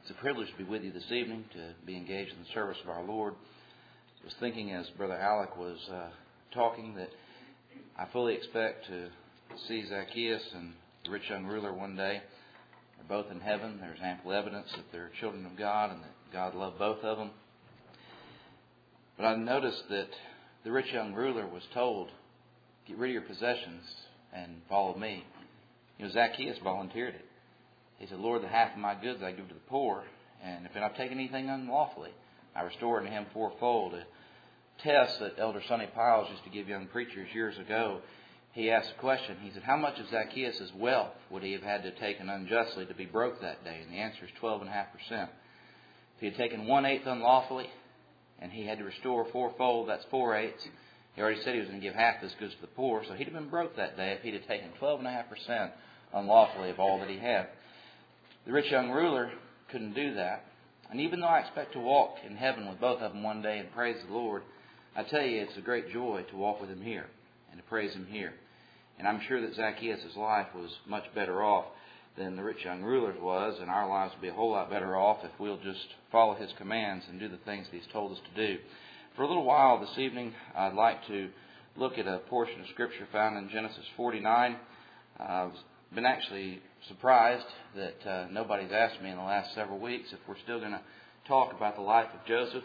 It's a privilege to be with you this evening, to be engaged in the service of our Lord. I was thinking as Brother Alec was talking that I fully expect to see Zacchaeus and the rich young ruler one day. They're both in heaven. There's ample evidence that they're children of God and that God loved both of them. But I noticed that the rich young ruler was told, get rid of your possessions and follow me. Zacchaeus volunteered it. He said, Lord, the half of my goods I give to the poor, and if I've taken anything unlawfully, I restore unto him fourfold. A test that Elder Sonny Piles used to give young preachers years ago, he asked a question. He said, how much of Zacchaeus' wealth would he have had to have taken unjustly to be broke that day? And the answer is 12.5%. If he had taken 1/8 unlawfully, and he had to restore fourfold, that's 4/8. He already said he was going to give half his goods to the poor, so he'd have been broke that day if he'd have taken 12.5% unlawfully of all that he had. The rich young ruler couldn't do that. And even though I expect to walk in heaven with both of them one day and praise the Lord, I tell you it's a great joy to walk with him here and to praise him here. And I'm sure that Zacchaeus' life was much better off than the rich young ruler's was, and our lives would be a whole lot better off if we'll just follow his commands and do the things that he's told us to do. For a little while this evening, I'd like to look at a portion of Scripture found in Genesis 49. I've been actually surprised that nobody's asked me in the last several weeks if we're still going to talk about the life of Joseph.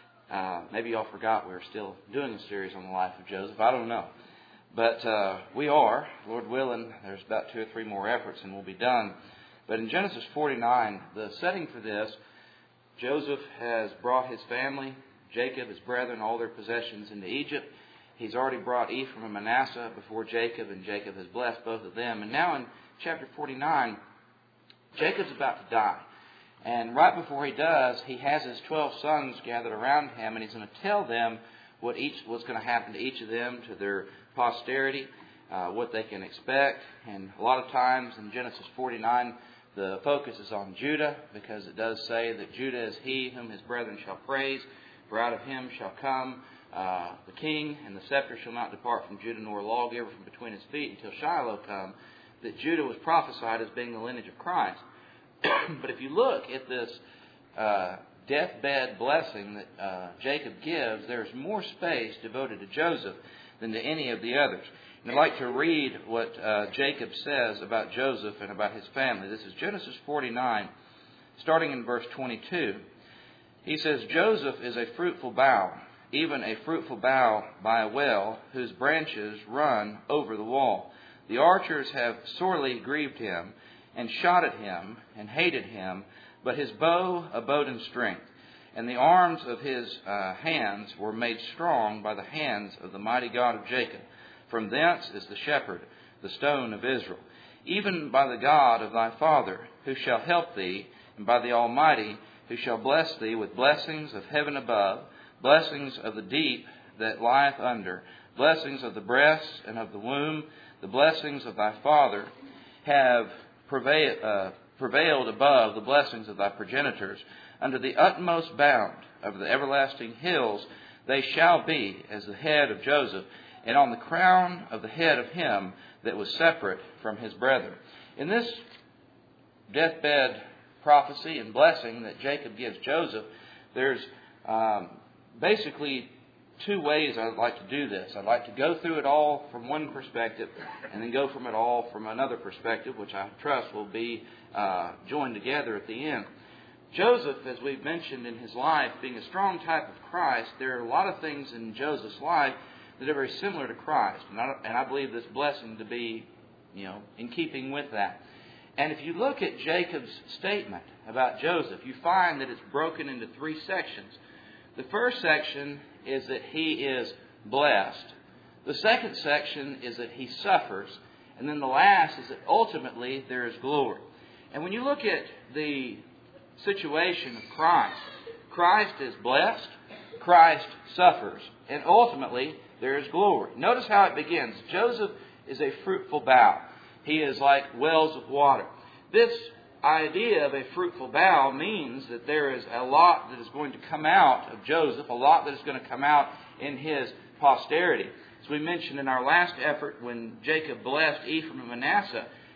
Maybe y'all forgot we were still doing a series on the life of Joseph. I don't know. But we are. Lord willing, there's about 2 or 3 more efforts and we'll be done. But in Genesis 49, the setting for this, Joseph has brought his family, Jacob, his brethren, all their possessions into Egypt. He's already brought Ephraim and Manasseh before Jacob, and Jacob has blessed both of them. And now in chapter 49, Jacob's about to die. And right before he does, he has his 12 sons gathered around him, and he's going to tell them what's going to happen to each of them, to their posterity, what they can expect. And a lot of times in Genesis 49, the focus is on Judah, because it does say that Judah is he whom his brethren shall praise, for out of him shall come the king, and the scepter shall not depart from Judah, nor a lawgiver from between his feet until Shiloh come. That Judah was prophesied as being the lineage of Christ. But if you look at this deathbed blessing that Jacob gives, there's more space devoted to Joseph than to any of the others. And I'd like to read what Jacob says about Joseph and about his family. This is Genesis 49, starting in verse 22. He says, Joseph is a fruitful bough, even a fruitful bough by a well, whose branches run over the wall. The archers have sorely grieved him, and shot at him, and hated him, but his bow abode in strength, and the arms of his hands were made strong by the hands of the mighty God of Jacob. From thence is the shepherd, the stone of Israel, even by the God of thy father, who shall help thee, and by the Almighty, who shall bless thee with blessings of heaven above, blessings of the deep that lieth under, blessings of the breast and of the womb. The blessings of thy father have prevailed above the blessings of thy progenitors. Under the utmost bound of the everlasting hills they shall be as the head of Joseph, and on the crown of the head of him that was separate from his brethren. In this deathbed prophecy and blessing that Jacob gives Joseph, there's basically 2 ways I'd like to do this. I'd like to go through it all from one perspective and then go from it all from another perspective, which I trust will be joined together at the end. Joseph, as we've mentioned in his life, being a strong type of Christ, there are a lot of things in Joseph's life that are very similar to Christ. And I believe this blessing to be, in keeping with that. And if you look at Jacob's statement about Joseph, you find that it's broken into 3 sections. The first section is that he is blessed. The second section is that he suffers. And then the last is that ultimately there is glory. And when you look at the situation of Christ, Christ is blessed, Christ suffers, and ultimately there is glory. Notice how it begins. Joseph is a fruitful bough. He is like wells of water. This idea of a fruitful bough means that there is a lot that is going to come out of Joseph, a lot that is going to come out in his posterity. As we mentioned in our last effort, when Jacob blessed Ephraim and Manasseh,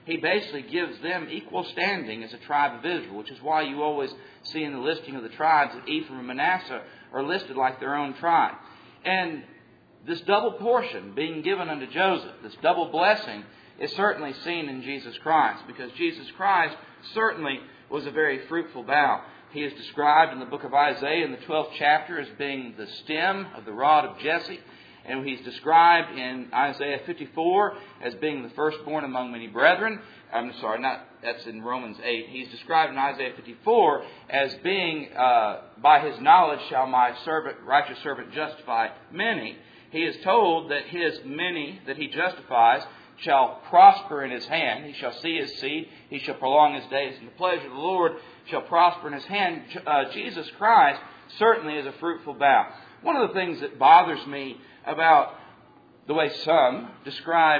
he basically gives them equal standing as a tribe of Israel, which is why you always see in the listing of the tribes that Ephraim and Manasseh are listed like their own tribe. And this double portion being given unto Joseph, this double blessing, is certainly seen in Jesus Christ, because Jesus Christ certainly was a very fruitful bough. He is described in the book of Isaiah in the 12th chapter as being the stem of the rod of Jesse. And he's described in Isaiah 54 as being the firstborn among many brethren. That's in Romans 8. He's described in Isaiah 54 as being, by his knowledge shall my righteous servant justify many. He is told that his many that he justifies shall prosper in his hand. He shall see his seed. He shall prolong his days. And the pleasure of the Lord shall prosper in his hand. Jesus Christ certainly is a fruitful bough. One of the things that bothers me about the way some describe,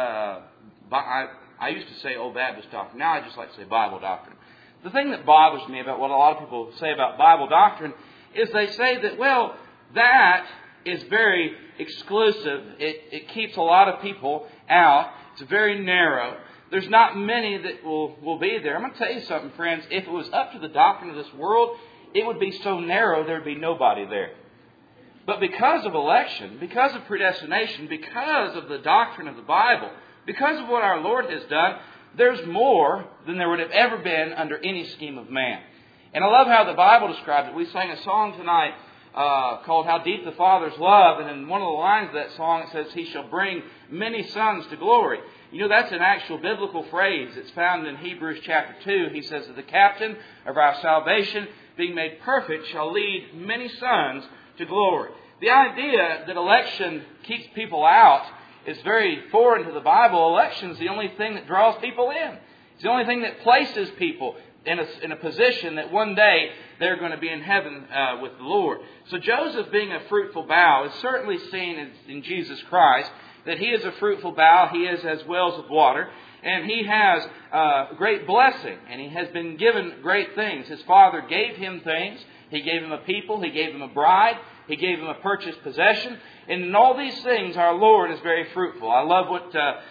I used to say Old Baptist doctrine. Now I just like to say Bible doctrine. The thing that bothers me about what a lot of people say about Bible doctrine is they say that, well, that is very exclusive. It keeps a lot of people out. It's very narrow. There's not many that will be there. I'm going to tell you something, friends. If it was up to the doctrine of this world, it would be so narrow there would be nobody there. But because of election, because of predestination, because of the doctrine of the Bible, because of what our Lord has done, there's more than there would have ever been under any scheme of man. And I love how the Bible describes it. We sang a song tonight called How Deep the Father's Love. And in one of the lines of that song it says, He shall bring many sons to glory. You know, that's an actual biblical phrase. It's found in Hebrews chapter 2. He says that the captain of our salvation, being made perfect, shall lead many sons to glory. The idea that election keeps people out is very foreign to the Bible. Election is the only thing that draws people in. It's the only thing that places people in a position that one day they're going to be in heaven with the Lord. So Joseph, being a fruitful bough, is certainly seen in Jesus Christ, that he is a fruitful bough. He is as wells of water. And he has great blessing. And he has been given great things. His father gave him things. He gave him a people. He gave him a bride. He gave him a purchased possession. And in all these things, our Lord is very fruitful. I love what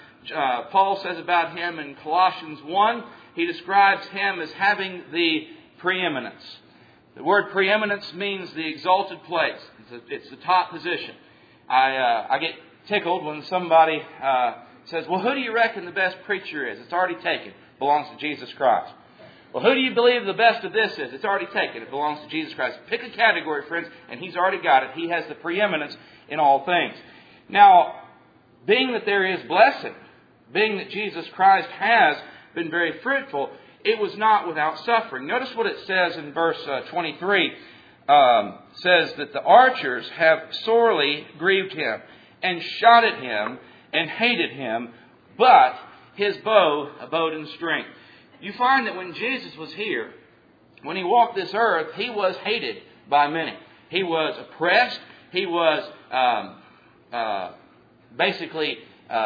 Paul says about him in Colossians 1. He describes him as having the preeminence. The word preeminence means the exalted place. It's the top position. I get tickled when somebody says, well, who do you reckon the best preacher is? It's already taken. It belongs to Jesus Christ. Well, who do you believe the best of this is? It's already taken. It belongs to Jesus Christ. Pick a category, friends, and He's already got it. He has the preeminence in all things. Now, being that there is blessing, being that Jesus Christ has been very fruitful, it was not without suffering. Notice what it says in verse 23. Says that the archers have sorely grieved him and shot at him and hated him, but his bow abode in strength. You find that when Jesus was here, when He walked this earth, He was hated by many. He was oppressed. He was basically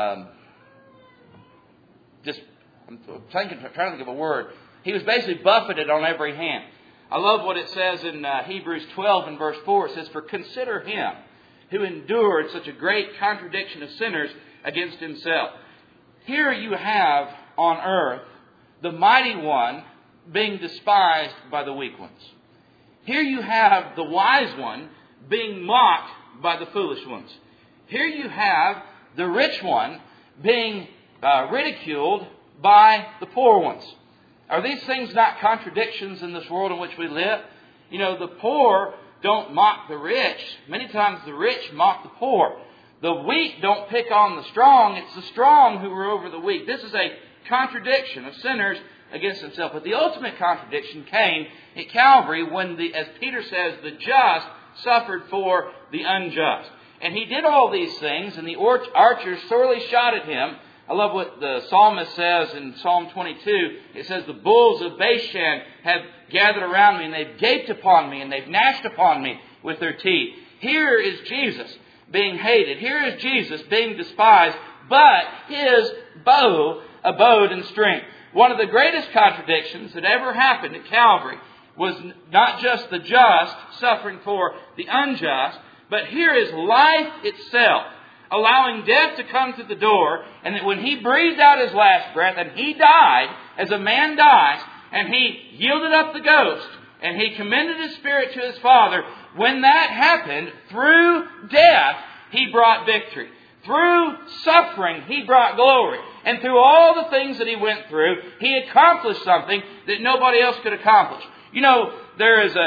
I'm trying to think of a word. He was basically buffeted on every hand. I love what it says in Hebrews 12 and verse 4. It says, For consider Him who endured such a great contradiction of sinners against Himself. Here you have on earth the mighty one being despised by the weak ones. Here you have the wise one being mocked by the foolish ones. Here you have the rich one being ridiculed by the poor ones. Are these things not contradictions in this world in which we live? You know, the poor don't mock the rich. Many times the rich mock the poor. The weak don't pick on the strong. It's the strong who are over the weak. This is a contradiction of sinners against themselves. But the ultimate contradiction came at Calvary when, as Peter says, the just suffered for the unjust. And He did all these things, and the archers sorely shot at Him. I love what the psalmist says in Psalm 22. It says, the bulls of Bashan have gathered around me, and they've gaped upon me, and they've gnashed upon me with their teeth. Here is Jesus being hated. Here is Jesus being despised, but His bow abode in strength. One of the greatest contradictions that ever happened at Calvary was not just the just suffering for the unjust, but here is life itself allowing death to come to the door, and that when He breathed out His last breath and He died, as a man dies, and He yielded up the ghost, and He commended His spirit to His Father, when that happened, through death, He brought victory. Through suffering, He brought glory. And through all the things that He went through, He accomplished something that nobody else could accomplish. You know, there is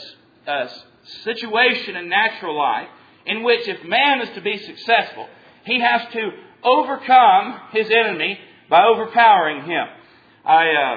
a situation in natural life in which if man is to be successful, he has to overcome his enemy by overpowering him. I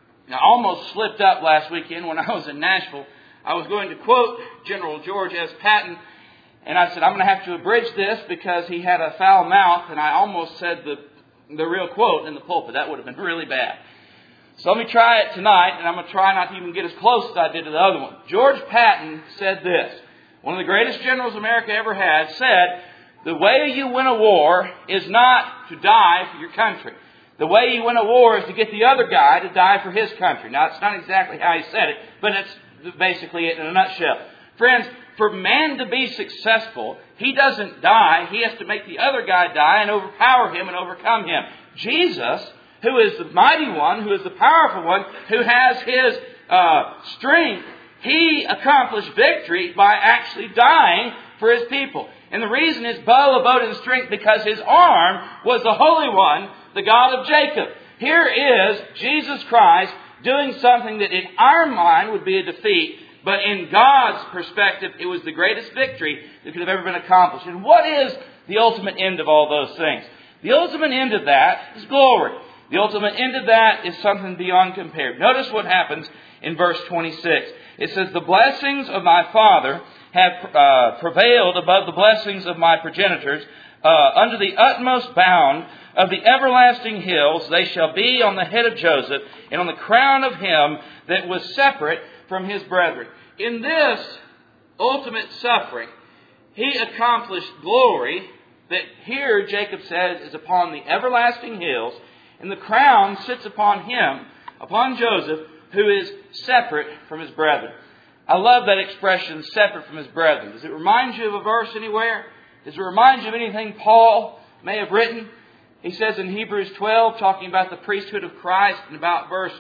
almost slipped up last weekend when I was in Nashville. I was going to quote General George S. Patton, and I said, I'm going to have to abridge this because he had a foul mouth, and I almost said the real quote in the pulpit. That would have been really bad. So let me try it tonight, and I'm going to try not to even get as close as I did to the other one. George Patton said this. One of the greatest generals America ever had said, the way you win a war is not to die for your country. The way you win a war is to get the other guy to die for his country. Now, it's not exactly how he said it, but it's basically it in a nutshell. Friends, for man to be successful, he doesn't die. He has to make the other guy die and overpower him and overcome him. Jesus, who is the mighty one, who is the powerful one, who has His strength, He accomplished victory by actually dying for His people. And the reason his bow abode in strength because His arm was the Holy One, the God of Jacob. Here is Jesus Christ doing something that in our mind would be a defeat, but in God's perspective, it was the greatest victory that could have ever been accomplished. And what is the ultimate end of all those things? The ultimate end of that is glory. The ultimate end of that is something beyond compare. Notice what happens in verse 26. It says, the blessings of my father have prevailed above the blessings of my progenitors. Under the utmost bound of the everlasting hills, they shall be on the head of Joseph and on the crown of him that was separate from his brethren. In this ultimate suffering, he accomplished glory that here Jacob says is upon the everlasting hills, and the crown sits upon him, upon Joseph, who is separate from his brethren. I love that expression, separate from his brethren. Does it remind you of a verse anywhere? Does it remind you of anything Paul may have written? He says in Hebrews 12, talking about the priesthood of Christ, and about verse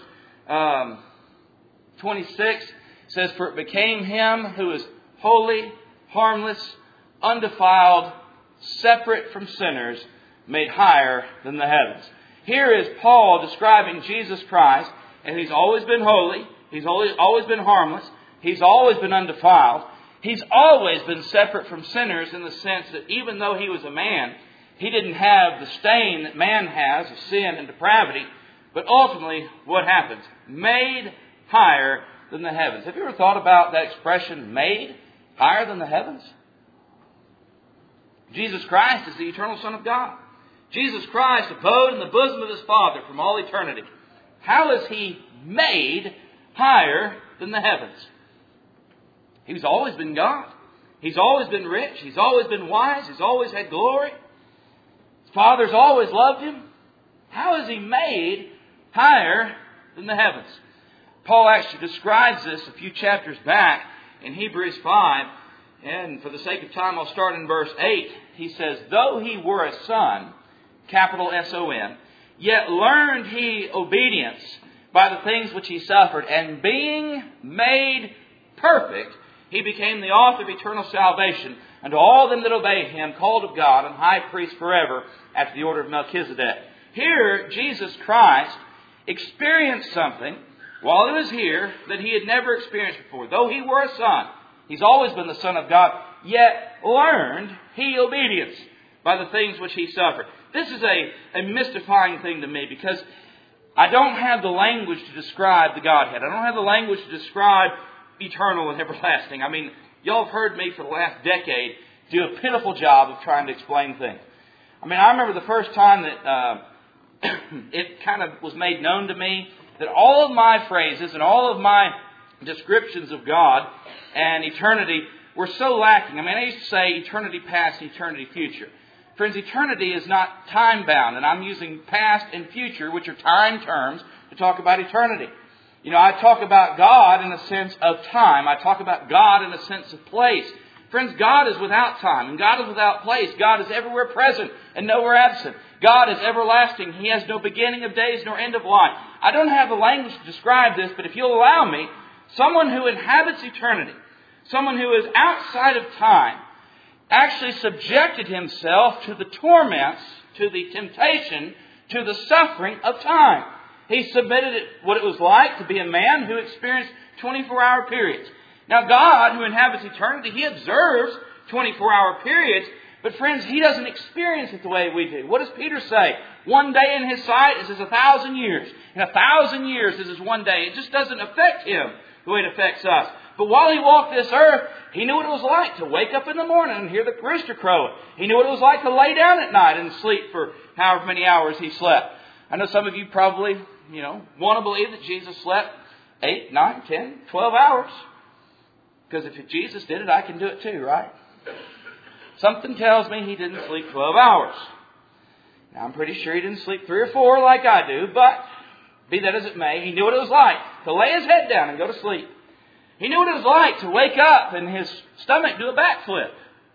26, says, for it became Him who is holy, harmless, undefiled, separate from sinners, made higher than the heavens. Here is Paul describing Jesus Christ, and He's always been holy, He's always been harmless, He's always been undefiled, He's always been separate from sinners in the sense that even though He was a man, He didn't have the stain that man has of sin and depravity. But ultimately, what happens? Made higher than the heavens. Have you ever thought about that expression, made higher than the heavens? Jesus Christ is the eternal Son of God. Jesus Christ abode in the bosom of His Father from all eternity. How is He made higher than the heavens? He's always been God. He's always been rich. He's always been wise. He's always had glory. His Father's always loved Him. How is He made higher than the heavens? Paul actually describes this a few chapters back in Hebrews 5. And for the sake of time, I'll start in verse 8. He says, though He were a son, capital S-O-N, yet learned He obedience by the things which He suffered. And being made perfect, He became the author of eternal salvation unto all them that obey Him, called of God, and high priest forever, after the order of Melchizedek. Here, Jesus Christ experienced something while He was here that He had never experienced before. Though He were a son, He's always been the Son of God, yet learned He obedience by the things which He suffered. This is a mystifying thing to me because I don't have the language to describe the Godhead. I don't have the language to describe eternal and everlasting. I mean, y'all have heard me for the last decade do a pitiful job of trying to explain things. I mean, I remember the first time that it kind of was made known to me that all of my phrases and all of my descriptions of God and eternity were so lacking. I mean, I used to say eternity past, eternity future. Friends, eternity is not time-bound, and I'm using past and future, which are time terms, to talk about eternity. You know, I talk about God in a sense of time. I talk about God in a sense of place. Friends, God is without time and God is without place. God is everywhere present and nowhere absent. God is everlasting. He has no beginning of days nor end of life. I don't have the language to describe this, but if you'll allow me, someone who inhabits eternity, someone who is outside of time, actually subjected himself to the torments, to the temptation, to the suffering of time. He submitted what it was like to be a man who experienced 24-hour periods. Now God, who inhabits eternity, He observes 24-hour periods, but friends, He doesn't experience it the way we do. What does Peter say? One day in His sight is as 1,000 years, and 1,000 years is as one day. It just doesn't affect Him the way it affects us. But while He walked this earth, He knew what it was like to wake up in the morning and hear the rooster crowing. He knew what it was like to lay down at night and sleep for however many hours He slept. I know some of you probably, want to believe that Jesus slept 8, 9, 10, 12 hours. Because if Jesus did it, I can do it too, right? Something tells me He didn't sleep 12 hours. Now, I'm pretty sure He didn't sleep 3 or 4 like I do, but be that as it may, He knew what it was like to lay His head down and go to sleep. He knew what it was like to wake up and His stomach do a backflip.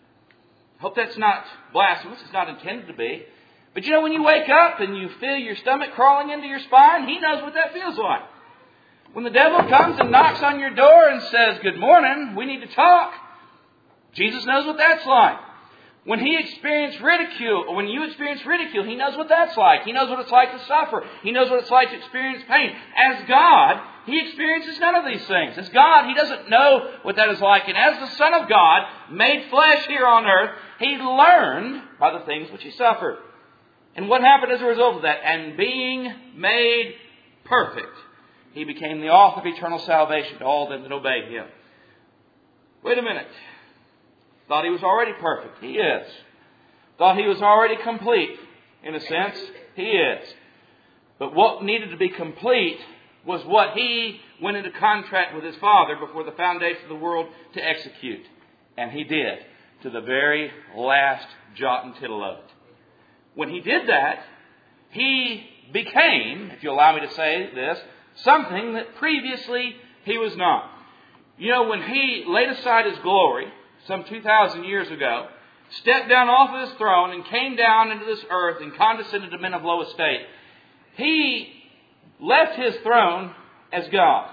Hope that's not blasphemous. It's not intended to be. But when you wake up and you feel your stomach crawling into your spine, He knows what that feels like. When the devil comes and knocks on your door and says, "Good morning, we need to talk," Jesus knows what that's like. When He experienced ridicule, or when you experience ridicule, He knows what that's like. He knows what it's like to suffer. He knows what it's like to experience pain. As God, He experiences none of these things. As God, He doesn't know what that is like. And as the Son of God, made flesh here on earth, He learned by the things which He suffered. And what happened as a result of that? And being made perfect, He became the author of eternal salvation to all them that obey Him. Wait a minute. Thought He was already perfect. He is. Thought He was already complete. In a sense, He is. But what needed to be complete was what He went into contract with His Father before the foundation of the world to execute. And He did, to the very last jot and tittle of it. When He did that, He became, if you allow me to say this, something that previously He was not. When He laid aside His glory some 2,000 years ago, stepped down off of His throne and came down into this earth and condescended to men of low estate, He left His throne as God.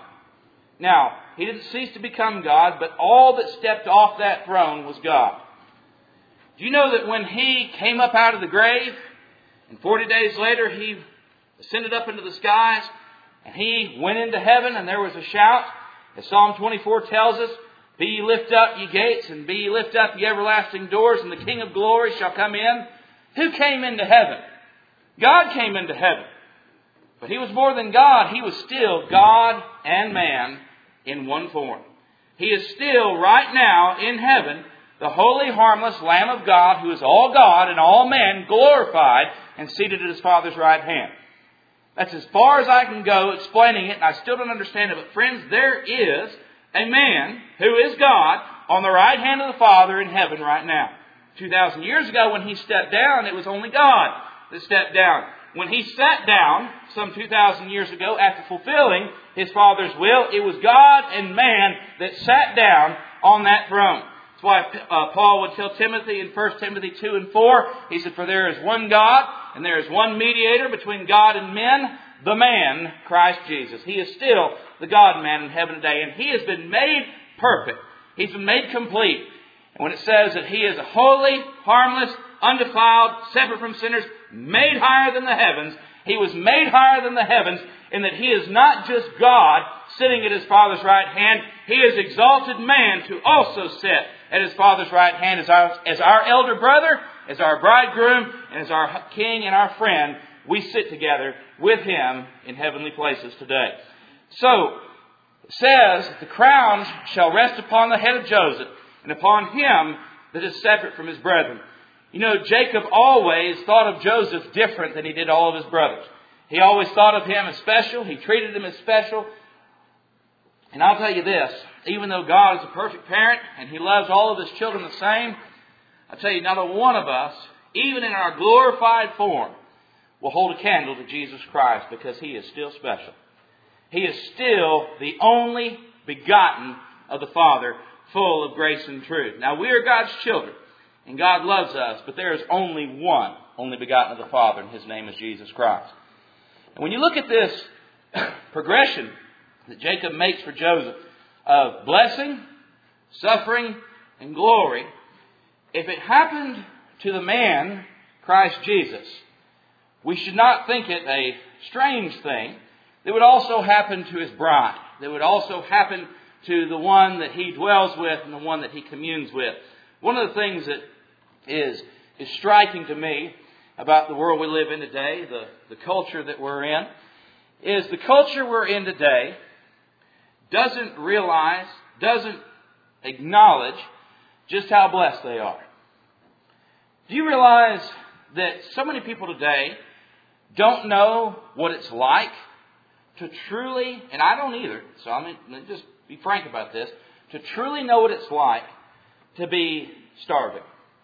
Now, He didn't cease to become God, but all that stepped off that throne was God. Do you know that when He came up out of the grave, and 40 days later He ascended up into the skies, and He went into heaven, and there was a shout, as Psalm 24 tells us, "Be ye lift up, ye gates, and be ye lift up, ye everlasting doors, and the King of glory shall come in." Who came into heaven? God came into heaven. But He was more than God. He was still God and man in one form. He is still, right now, in heaven, the holy, harmless Lamb of God, who is all God and all man, glorified and seated at His Father's right hand. That's as far as I can go explaining it, and I still don't understand it. But friends, there is a man who is God on the right hand of the Father in heaven right now. 2,000 years ago when He stepped down, it was only God that stepped down. When He sat down some 2,000 years ago after fulfilling His Father's will, it was God and man that sat down on that throne. That's why Paul would tell Timothy in 1 Timothy 2 and 4, he said, "For there is one God, and there is one mediator between God and men, the man, Christ Jesus." He is still the God-man in heaven today, and He has been made perfect. He's been made complete. And when it says that He is holy, harmless, undefiled, separate from sinners, made higher than the heavens, He was made higher than the heavens in that He is not just God sitting at His Father's right hand. He has exalted man to also sit at His Father's right hand as our elder brother, as our bridegroom, and as our King and our friend. We sit together with Him in heavenly places today. So, it says, "The crown shall rest upon the head of Joseph, and upon him that is separate from his brethren." Jacob always thought of Joseph different than he did all of his brothers. He always thought of him as special. He treated him as special. And I'll tell you this, even though God is a perfect parent and He loves all of His children the same, I'll tell you, not a one of us, even in our glorified form, will hold a candle to Jesus Christ, because He is still special. He is still the only begotten of the Father, full of grace and truth. Now, we are God's children, and God loves us, but there is only one, only begotten of the Father, and His name is Jesus Christ. And when you look at this progression that Jacob makes for Joseph of blessing, suffering, and glory, if it happened to the man, Christ Jesus, we should not think it a strange thing. It would also happen to His bride. It would also happen to the one that He dwells with and the one that He communes with. One of the things that is striking to me about the world we live in today, the culture that we're in, is the culture we're in today doesn't realize, doesn't acknowledge just how blessed they are. Do you realize that so many people today don't know what it's like to truly, and I don't either, so I'm going to just be frank about this, to truly know what it's like to be starving?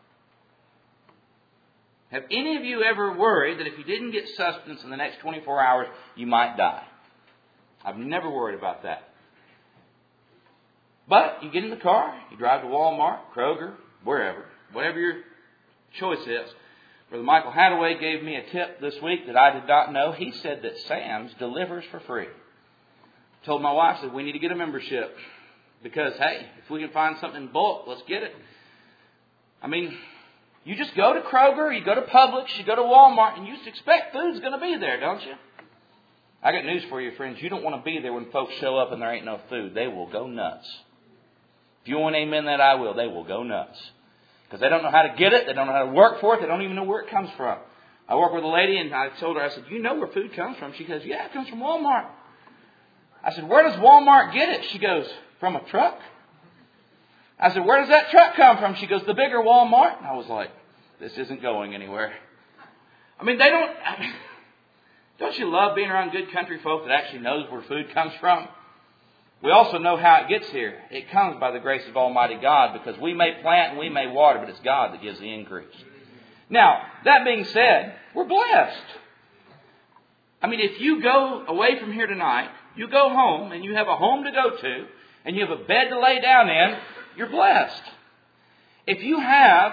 Have any of you ever worried that if you didn't get sustenance in the next 24 hours, you might die? I've never worried about that. But you get in the car, you drive to Walmart, Kroger, wherever, whatever your choice is. Brother Michael Hadaway gave me a tip this week that I did not know. He said that Sam's delivers for free. Told my wife, said we need to get a membership. Because, hey, if we can find something in bulk, let's get it. I mean, you just go to Kroger, you go to Publix, you go to Walmart, and you just expect food's going to be there, don't you? I got news for you, friends. You don't want to be there when folks show up and there ain't no food. They will go nuts. If you want to amen that, I will. They will go nuts. Because they don't know how to get it. They don't know how to work for it. They don't even know where it comes from. I work with a lady and I told her, I said, you know where food comes from? She goes, yeah, it comes from Walmart. I said, where does Walmart get it? She goes, from a truck. I said, where does that truck come from? She goes, the bigger Walmart. And I was like, this isn't going anywhere. I mean, don't you love being around good country folk that actually knows where food comes from? We also know how it gets here. It comes by the grace of Almighty God, because we may plant and we may water, but it's God that gives the increase. Now, that being said, we're blessed. I mean, if you go away from here tonight, you go home and you have a home to go to, and you have a bed to lay down in, you're blessed. If you have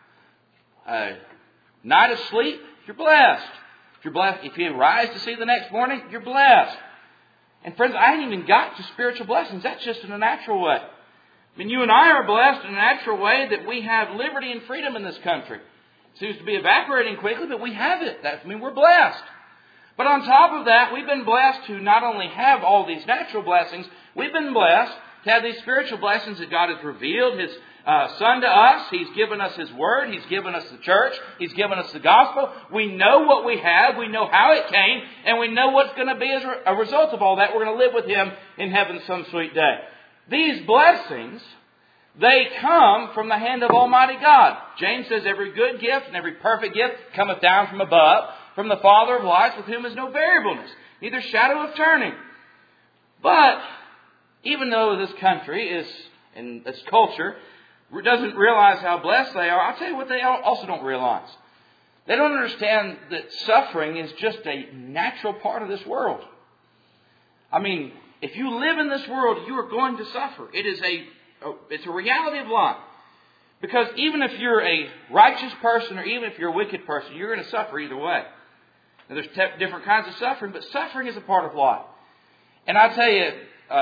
a night of sleep, you're blessed. If you rise to see the next morning, you're blessed. And friends, I ain't even got to spiritual blessings. That's just in a natural way. I mean, you and I are blessed in a natural way that we have liberty and freedom in this country. It seems to be evaporating quickly, but we have it. We're blessed. But on top of that, we've been blessed to not only have all these natural blessings, we've been blessed to have these spiritual blessings that God has revealed His Son to us. He's given us His Word. He's given us the church. He's given us the gospel. We know what we have. We know how it came. And we know what's going to be as a result of all that. We're going to live with Him in heaven some sweet day. These blessings, they come from the hand of Almighty God. James says, every good gift and every perfect gift cometh down from above, from the Father of lights, with whom is no variableness, neither shadow of turning. But even though this country is, and this culture doesn't realize how blessed they are, I'll tell you what they also don't realize. They don't understand that suffering is just a natural part of this world. I mean, if you live in this world, you are going to suffer. It's a reality of life. Because even if you're a righteous person or even if you're a wicked person, you're going to suffer either way. Now, there's different kinds of suffering, but suffering is a part of life. And I tell you,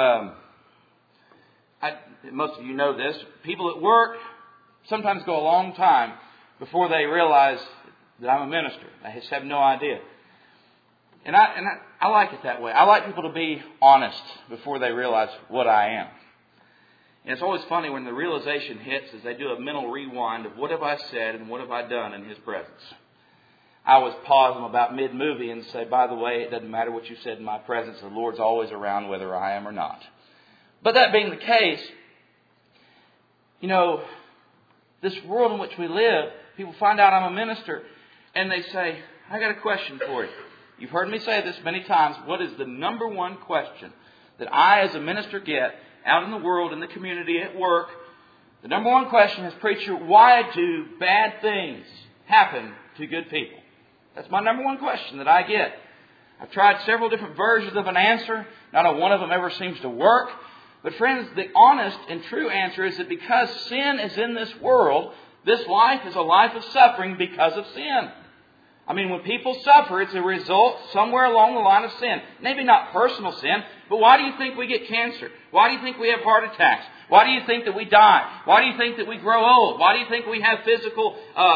most of you know this, people at work sometimes go a long time before they realize that I'm a minister. They just have no idea. And I like it that way. I like people to be honest before they realize what I am. And it's always funny when the realization hits as they do a mental rewind of what have I said and what have I done in His presence. I always pause them about mid-movie and say, by the way, it doesn't matter what you said in my presence. The Lord's always around whether I am or not. But that being the case, you know, this world in which we live, people find out I'm a minister and they say, I got a question for you. You've heard me say this many times. What is the number one question that I as a minister get out in the world, in the community, at work? The number one question is, preacher, why do bad things happen to good people? That's my number one question that I get. I've tried several different versions of an answer. Not a one of them ever seems to work. But friends, the honest and true answer is that because sin is in this world, this life is a life of suffering because of sin. I mean, when people suffer, it's a result somewhere along the line of sin. Maybe not personal sin, but why do you think we get cancer? Why do you think we have heart attacks? Why do you think that we die? Why do you think that we grow old? Why do you think we have physical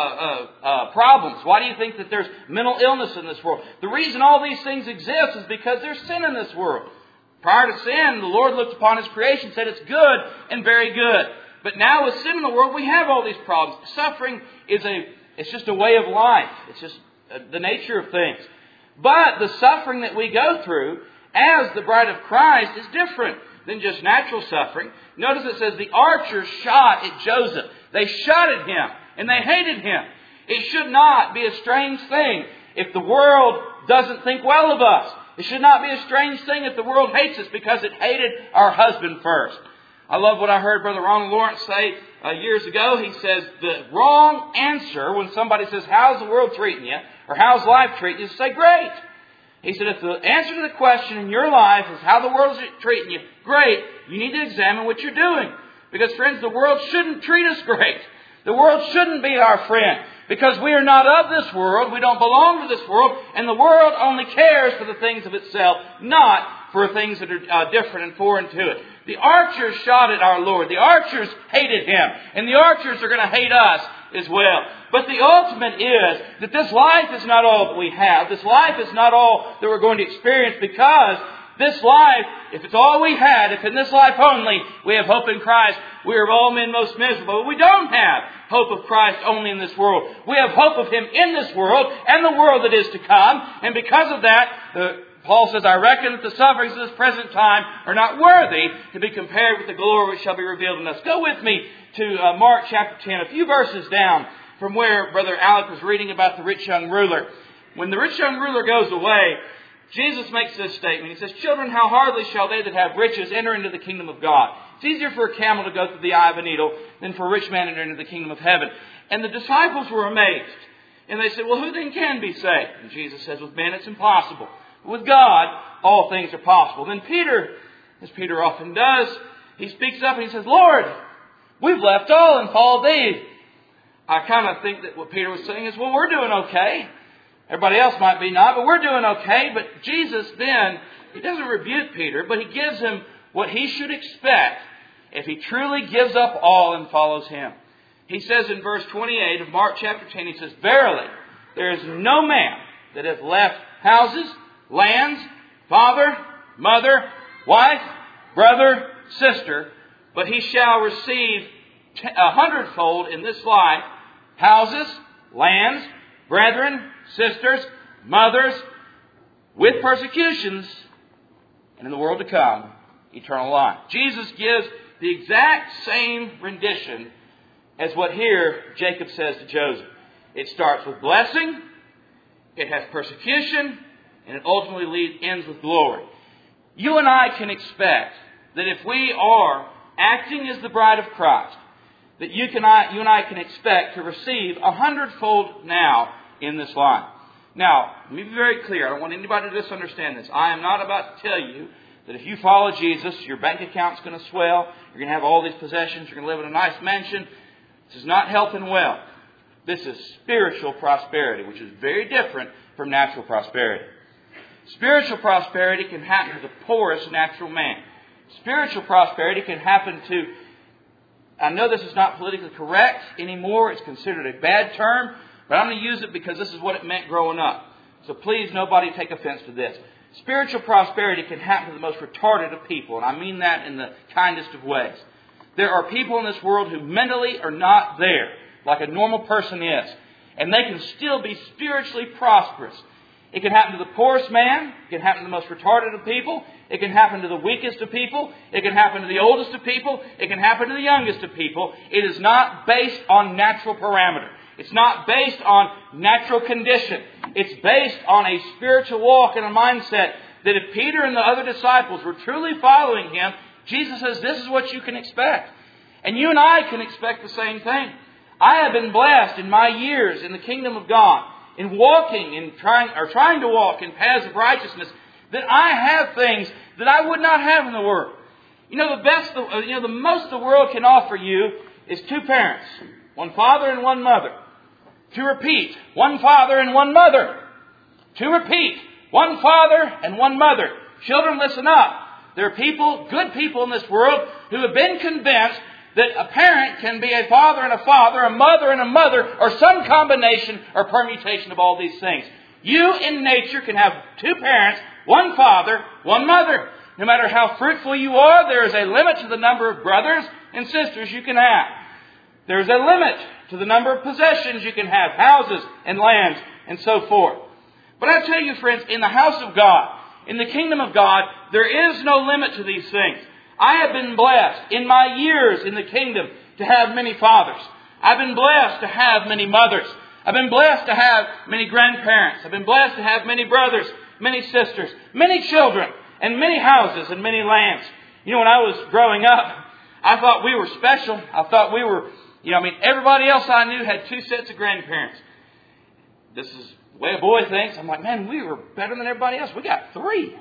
problems? Why do you think that there's mental illness in this world? The reason all these things exist is because there's sin in this world. Prior to sin, the Lord looked upon His creation and said it's good and very good. But now with sin in the world, we have all these problems. Suffering it's just a way of life. It's just the nature of things. But the suffering that we go through as the bride of Christ is different than just natural suffering. Notice it says the archers shot at Joseph. They shot at him and they hated him. It should not be a strange thing if the world doesn't think well of us. It should not be a strange thing if the world hates us because it hated our husband first. I love what I heard Brother Ronald Lawrence say years ago. He says the wrong answer when somebody says, how's the world treating you? Or how's life treating you? Say, great. He said, if the answer to the question in your life is how the world is treating you, great. You need to examine what you're doing. Because friends, the world shouldn't treat us great. The world shouldn't be our friend. Because we are not of this world. We don't belong to this world. And the world only cares for the things of itself, not for things that are different and foreign to it. The archers shot at our Lord. The archers hated Him. And the archers are going to hate us as well. But the ultimate is that this life is not all that we have. This life is not all that we're going to experience, because this life, if it's all we had, if in this life only we have hope in Christ, we are of all men most miserable. But we don't have hope of Christ only in this world. We have hope of Him in this world and the world that is to come. And because of that, Paul says, I reckon that the sufferings of this present time are not worthy to be compared with the glory which shall be revealed in us. Go with me to Mark chapter 10, a few verses down from where Brother Alec was reading about the rich young ruler. When the rich young ruler goes away, Jesus makes this statement. He says, children, how hardly shall they that have riches enter into the kingdom of God. It's easier for a camel to go through the eye of a needle than for a rich man to enter into the kingdom of heaven. And the disciples were amazed. And they said, well, who then can be saved? And Jesus says, with men it's impossible. With God, all things are possible. Then Peter, as Peter often does, he speaks up and he says, Lord, we've left all and followed Thee. I kind of think that what Peter was saying is, well, we're doing okay. Everybody else might be not, but we're doing okay. But Jesus then, He doesn't rebuke Peter, but He gives him what he should expect if he truly gives up all and follows Him. He says in verse 28 of Mark chapter 10, He says, verily, there is no man that hath left houses, lands, father, mother, wife, brother, sister, but he shall receive 100-fold in this life, houses, lands, brethren, sisters, mothers, with persecutions, and in the world to come, eternal life. Jesus gives the exact same rendition as what here Jacob says to Joseph. It starts with blessing, it has persecution, and it ultimately ends with glory. You and I can expect that if we are acting as the bride of Christ, that you and I can expect to receive 100-fold now in this life. Now, let me be very clear. I don't want anybody to misunderstand this. I am not about to tell you that if you follow Jesus, your bank account's going to swell, you're going to have all these possessions, you're going to live in a nice mansion. This is not health and wealth. This is spiritual prosperity, which is very different from natural prosperity. Spiritual prosperity can happen to the poorest natural man. Spiritual prosperity can happen to, I know this is not politically correct anymore. It's considered a bad term, but I'm going to use it because this is what it meant growing up. So please, nobody take offense to this. Spiritual prosperity can happen to the most retarded of people, and I mean that in the kindest of ways. There are people in this world who mentally are not there, like a normal person is, and they can still be spiritually prosperous. It can happen to the poorest man. It can happen to the most retarded of people. It can happen to the weakest of people. It can happen to the oldest of people. It can happen to the youngest of people. It is not based on natural parameter. It's not based on natural condition. It's based on a spiritual walk and a mindset that if Peter and the other disciples were truly following Him, Jesus says this is what you can expect. And you and I can expect the same thing. I have been blessed in my years in the kingdom of God, in walking and trying to walk in paths of righteousness, that I have things that I would not have in the world. The most the world can offer you is two parents, one father and one mother. To repeat, one father and one mother. To repeat, one father and one mother. Children, listen up. There are people, good people in this world, who have been convinced that a parent can be a father and a mother and a mother, or some combination or permutation of all these things. You in nature can have two parents, one father, one mother. No matter how fruitful you are, there is a limit to the number of brothers and sisters you can have. There is a limit to the number of possessions you can have, houses and lands and so forth. But I tell you, friends, in the house of God, in the kingdom of God, there is no limit to these things. I have been blessed in my years in the kingdom to have many fathers. I've been blessed to have many mothers. I've been blessed to have many grandparents. I've been blessed to have many brothers, many sisters, many children, and many houses and many lands. When I was growing up, I thought we were special. I thought we were, everybody else I knew had two sets of grandparents. This is the way a boy thinks. I'm like, man, we were better than everybody else. We got three.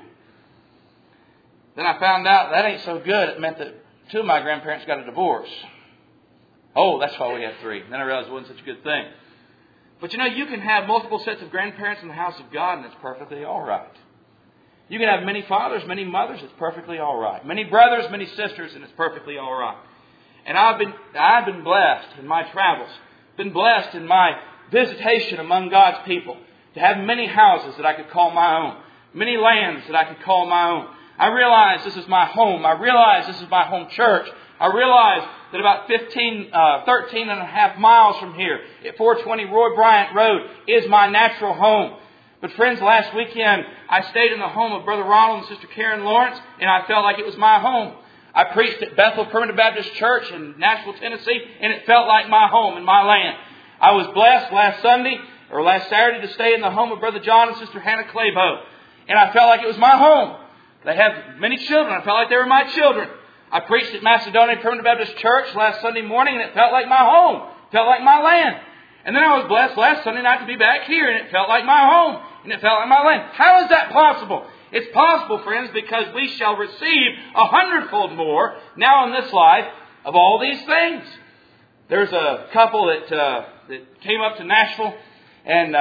Then I found out that ain't so good. It meant that two of my grandparents got a divorce. Oh, that's why we had three. Then I realized it wasn't such a good thing. But you can have multiple sets of grandparents in the house of God, and it's perfectly all right. You can have many fathers, many mothers, it's perfectly all right. Many brothers, many sisters, and it's perfectly all right. And I've been blessed in my travels, been blessed in my visitation among God's people, to have many houses that I could call my own, many lands that I could call my own. I realize this is my home. I realize this is my home church. I realize that about 13 and a half miles from here at 420 Roy Bryant Road is my natural home. But friends, last weekend I stayed in the home of Brother Ronald and Sister Karen Lawrence, and I felt like it was my home. I preached at Bethel Primitive Baptist Church in Nashville, Tennessee, and it felt like my home and my land. I was blessed last Saturday to stay in the home of Brother John and Sister Hannah Claybo, and I felt like it was my home. They have many children. I felt like they were my children. I preached at Macedonia Primitive Baptist Church last Sunday morning, and it felt like my home. It felt like my land. And then I was blessed last Sunday night to be back here, and it felt like my home. And it felt like my land. How is that possible? It's possible, friends, because we shall receive 100-fold more now in this life of all these things. There's a couple that came up to Nashville, and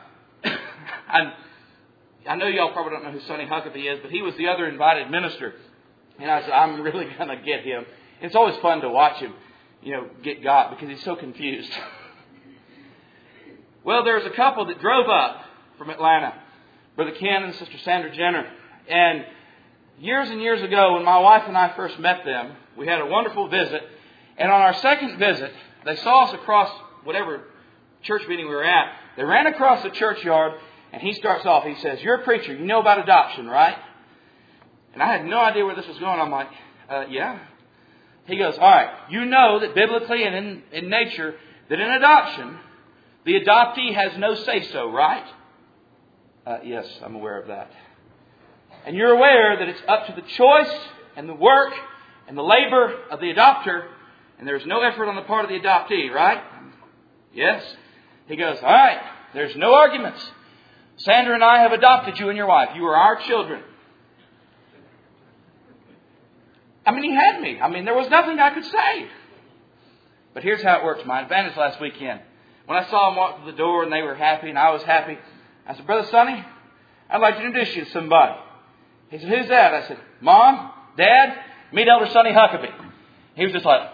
I know y'all probably don't know who Sonny Huckabee is, but he was the other invited minister. And I said, I'm really going to get him. It's always fun to watch him, get got, because he's so confused. Well, there was a couple that drove up from Atlanta, Brother Ken and Sister Sandra Jenner. And years and years ago, when my wife and I first met them, we had a wonderful visit. And on our second visit, they saw us across whatever church meeting we were at. They ran across the churchyard, and he starts off. He says, "You're a preacher. You know about adoption, right?" And I had no idea where this was going. I'm like, yeah. He goes, all right, you know that biblically and in nature, that in adoption, the adoptee has no say-so, right? Yes, I'm aware of that. And you're aware that it's up to the choice and the work and the labor of the adopter, and there's no effort on the part of the adoptee, right? Yes. He goes, all right, there's no arguments. Sandra and I have adopted you and your wife. You are our children. He had me. There was nothing I could say. But here's how it works. My advantage last weekend. When I saw them walk to the door and they were happy and I was happy, I said, Brother Sonny, I'd like to introduce you to somebody. He said, who's that? I said, Mom, Dad, meet Elder Sonny Huckabee. He was just like,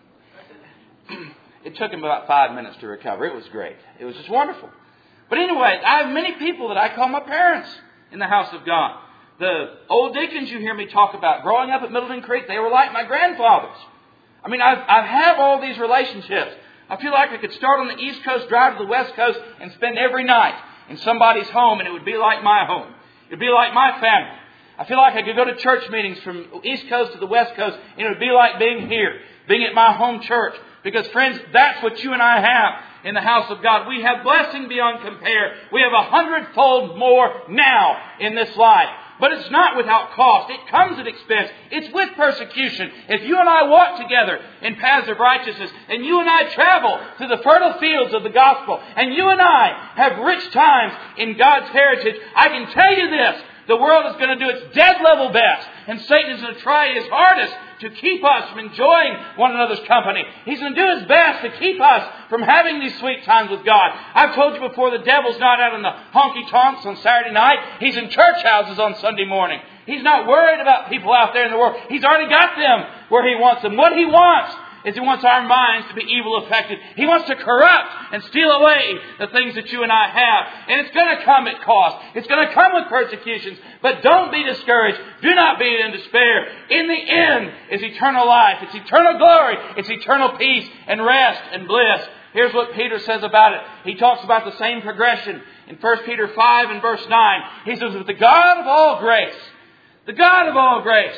it took him about 5 minutes to recover. It was great. It was just wonderful. But anyway, I have many people that I call my parents in the house of God. The old deacons you hear me talk about, growing up at Middleton Creek, they were like my grandfathers. I have all these relationships. I feel like I could start on the East Coast, drive to the West Coast, and spend every night in somebody's home, and it would be like my home. It would be like my family. I feel like I could go to church meetings from East Coast to the West Coast, and it would be like being here, being at my home church. Because, friends, that's what you and I have in the house of God. We have blessing beyond compare. We have 100-fold more now in this life. But it's not without cost. It comes at expense. It's with persecution. If you and I walk together in paths of righteousness, and you and I travel through the fertile fields of the gospel, and you and I have rich times in God's heritage, I can tell you this, The world is going to do its dead level best. And Satan is going to try his hardest to keep us from enjoying one another's company. He's going to do his best to keep us from having these sweet times with God. I've told you before, the devil's not out in the honky-tonks on Saturday night. He's in church houses on Sunday morning. He's not worried about people out there in the world. He's already got them where he wants them. What he wants is he wants our minds to be evil affected. He wants to corrupt and steal away the things that you and I have. And it's going to come at cost. It's going to come with persecutions. But don't be discouraged. Do not be in despair. In the end is eternal life. It's eternal glory. It's eternal peace and rest and bliss. Here's what Peter says about it. He talks about the same progression in 1 Peter 5 and verse 9. He says, "But the God of all grace, the God of all grace,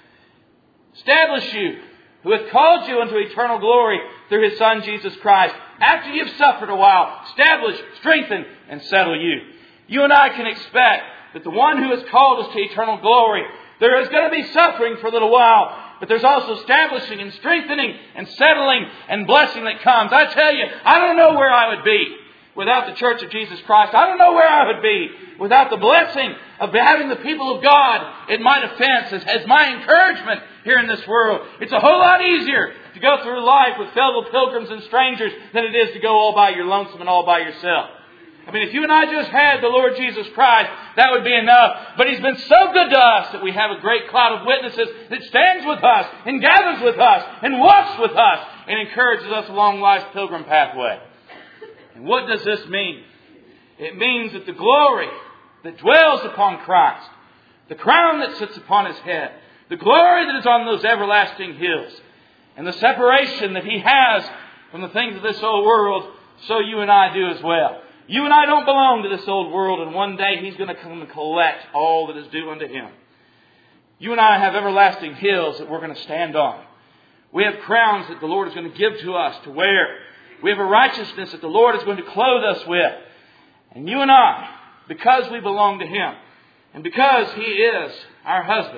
establish you, who hath called you unto eternal glory through His Son Jesus Christ, after you've suffered a while, establish, strengthen, and settle you." You and I can expect that the one who has called us to eternal glory, there is going to be suffering for a little while, but there's also establishing and strengthening and settling and blessing that comes. I tell you, I don't know where I would be without the Church of Jesus Christ. I don't know where I would be without the blessing of having the people of God in my defense as my encouragement here in this world. It's a whole lot easier to go through life with fellow pilgrims and strangers than it is to go all by your lonesome and all by yourself. I mean, if you and I just had the Lord Jesus Christ, that would be enough. But He's been so good to us that we have a great cloud of witnesses that stands with us and gathers with us and walks with us and encourages us along life's pilgrim pathway. And what does this mean? It means that the glory that dwells upon Christ, the crown that sits upon His head, the glory that is on those everlasting hills, and the separation that He has from the things of this old world, so you and I do as well. You and I don't belong to this old world, and one day He's going to come and collect all that is due unto Him. You and I have everlasting hills that we're going to stand on. We have crowns that the Lord is going to give to us to wear. We have a righteousness that the Lord is going to clothe us with. And you and I, because we belong to Him, and because He is our husband,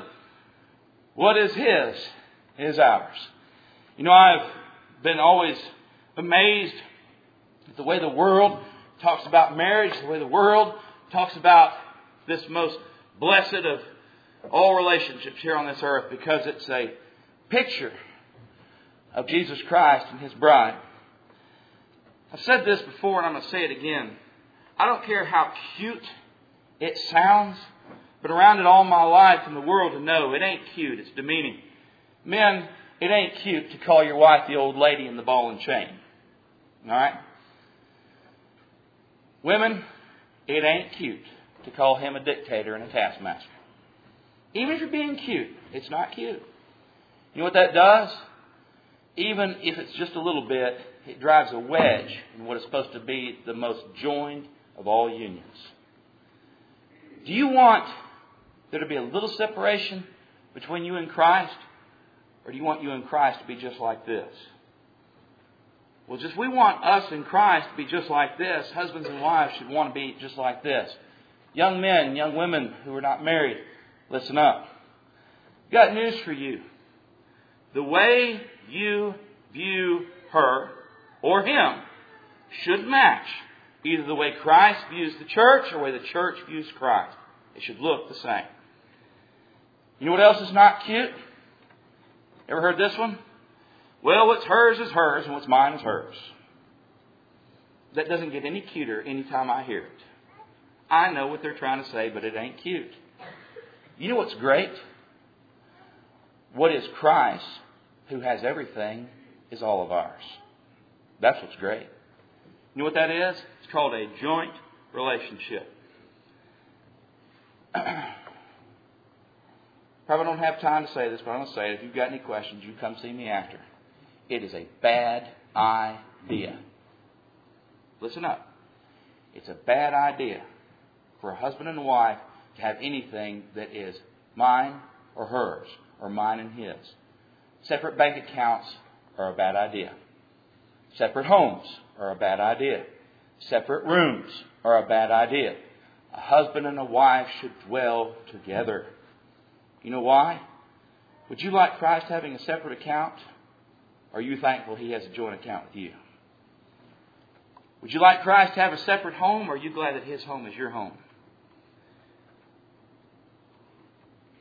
what is His is ours. You know, I've been always amazed at the way the world talks about marriage, the way the world talks about this most blessed of all relationships here on this earth, because it's a picture of Jesus Christ and His bride. I've said this before and I'm going to say it again. I don't care how cute it sounds, but around it all my life in the world to know it ain't cute, it's demeaning. Men, it ain't cute to call your wife the old lady in the ball and chain. Alright? Women, it ain't cute to call him a dictator and a taskmaster. Even if you're being cute, it's not cute. You know what that does? Even if it's just a little bit, it drives a wedge in what is supposed to be the most joined of all unions. Do you want there to be a little separation between you and Christ? Or do you want you and Christ to be just like this? Well, we want us in Christ to be just like this. Husbands and wives should want to be just like this. Young men, young women who are not married, listen up. I've got news for you. The way you view her or him should match either the way Christ views the church or the way the church views Christ. It should look the same. You know what else is not cute? Ever heard this one? Well, what's hers is hers and what's mine is hers. That doesn't get any cuter anytime I hear it. I know what they're trying to say, but it ain't cute. You know what's great? What is Christ, who has everything, is all of ours. That's what's great. You know what that is? It's called a joint relationship. Probably don't have time to say this, but I'm going to say it. If you've got any questions, you come see me after. It is a bad idea. Listen up. It's a bad idea for a husband and a wife to have anything that is mine or hers or mine and his. Separate bank accounts are a bad idea. Separate homes are a bad idea. Separate rooms are a bad idea. A husband and a wife should dwell together. You know why? Would you like Christ having a separate account? Or are you thankful He has a joint account with you? Would you like Christ to have a separate home? Or are you glad that His home is your home?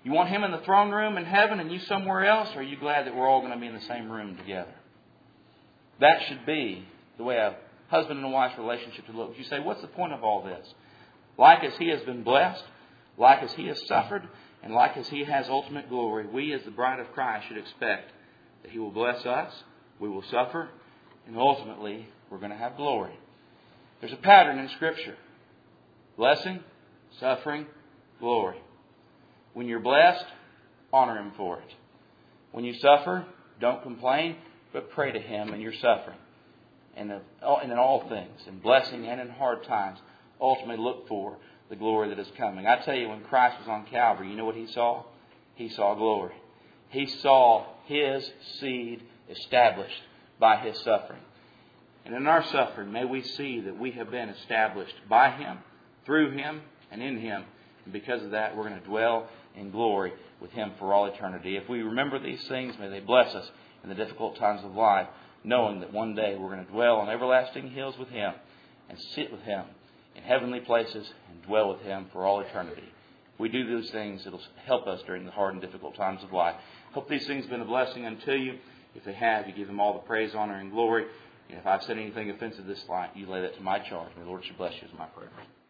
You want Him in the throne room in heaven and you somewhere else? Or are you glad that we're all going to be in the same room together? That should be the way a husband and a wife's relationship should look. You say, what's the point of all this? Like as He has been blessed, like as He has suffered, and like as He has ultimate glory, we as the bride of Christ should expect that He will bless us, we will suffer, and ultimately we're going to have glory. There's a pattern in Scripture. Blessing, suffering, glory. When you're blessed, honor Him for it. When you suffer, don't complain, but pray to Him in your suffering. And in all things, in blessing and in hard times, ultimately look for the glory that is coming. I tell you, when Christ was on Calvary, you know what He saw? He saw glory. He saw His seed established by His suffering. And in our suffering, may we see that we have been established by Him, through Him, and in Him. And because of that, we're going to dwell in glory with Him for all eternity. If we remember these things, may they bless us in the difficult times of life, knowing that one day we're going to dwell on everlasting hills with Him and sit with Him in heavenly places and dwell with Him for all eternity. If we do those things, it'll help us during the hard and difficult times of life. Hope these things have been a blessing unto you. If they have, you give Him all the praise, honor, and glory. And if I've said anything offensive this night, you lay that to my charge. May the Lord should bless you is my prayer.